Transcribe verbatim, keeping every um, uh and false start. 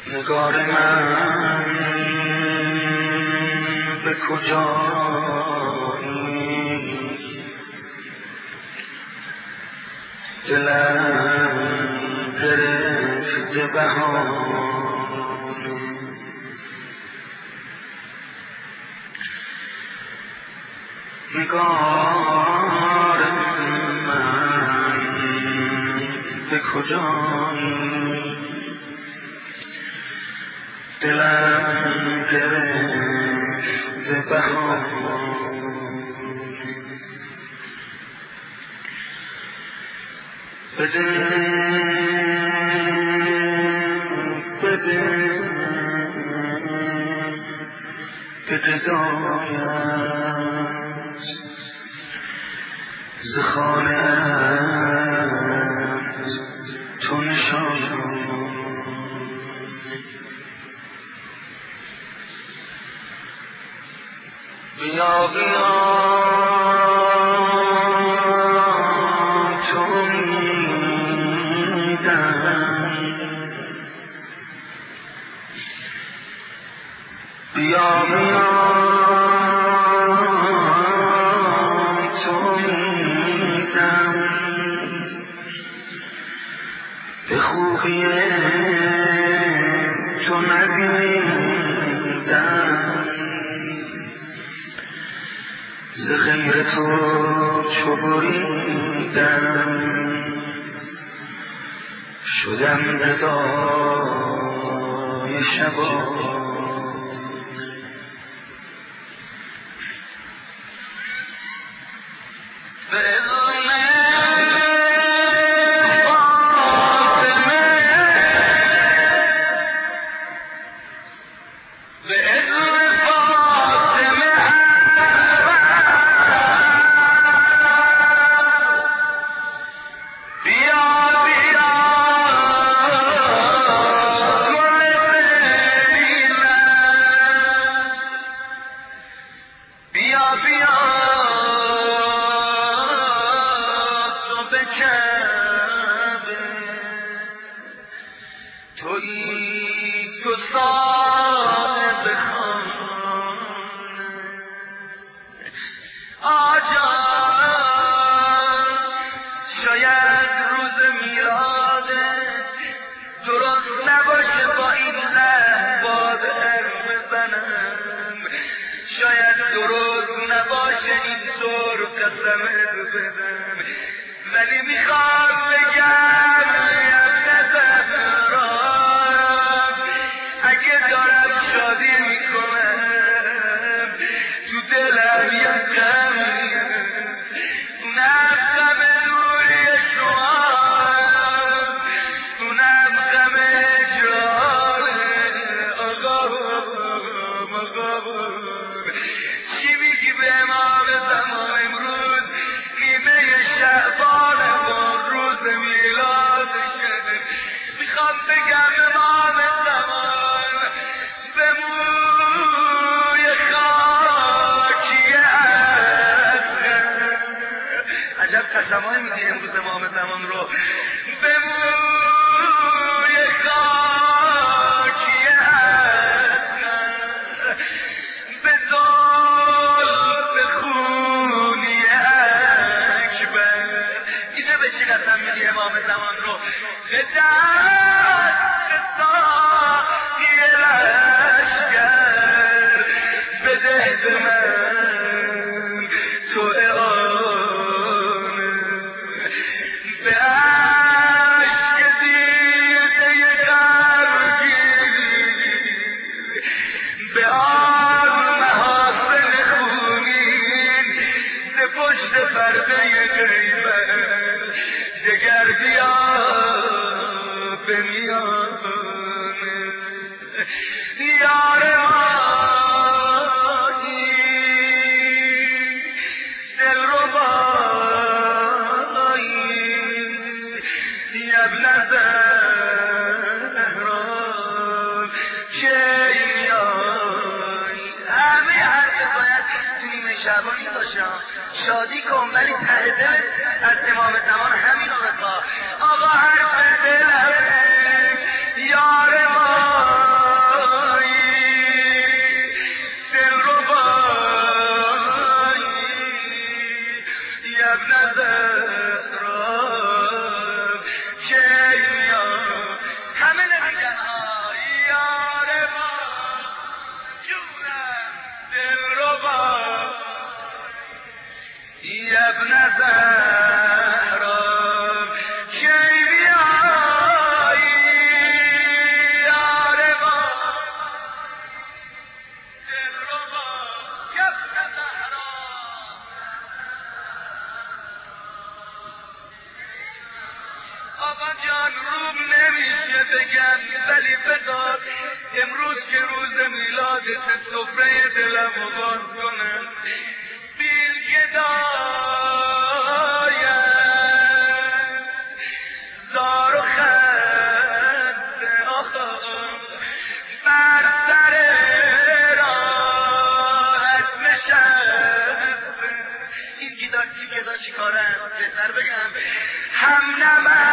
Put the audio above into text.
نگار من به کجایی، دلم گرفته بهانه، نگار من به کجایی، دلم گرفته بهانه، بده بده بده دایت ز خانه‌ات تو نشان، بیا بیا تو میدم، بیا بیا تو میدم، به خوبی تو ندیدم، ز غیر تو چو بریدم، شدم گدای شبان، تویی تو صاحب خانه، آجان شاید روز میلادت درست نباشه با این لحظات ارم بزنم، شاید درست نباشه اینطور قسمت بدم، ولی میخوام بگم شادی میکنم تو دلم یه غم، اونم غم دوری شما، اونم غم اجراره. آقام آقام چی میگی به امام زمان؟ امروز نیمه شعبان با روز میلادشه، میخوام بگم امام زمان عجب قسمایی میدی امروز امام زمان رو، به موی خاکی اصغر، به زلف خونی اکبر، اینجا به چی قسم میدی امام زمان رو؟ به دست ساقی لشکر بده به من تو پشت پرده غیبت دگر بیا به میانه، یار مایی دل ربایی، ابن زهرا که میایی. همه حرف باید تو نیمه شعبانی باشه، شادی کن ولی ته دلت از امام زمان همین رو بخواه. آقا حرف دلم یار ما ابن زهرا کی بیایی یار ما دلربا ابن زهرا آقا جان روم نمیشه بگم ولی بذار امروز که روز میلادت سفره دلم رو باز کنم بیل گدایت زار و خسته آخا بر سر راحت نشسته این گیدار چی گدا چی کاره بهتر بگم هم نمه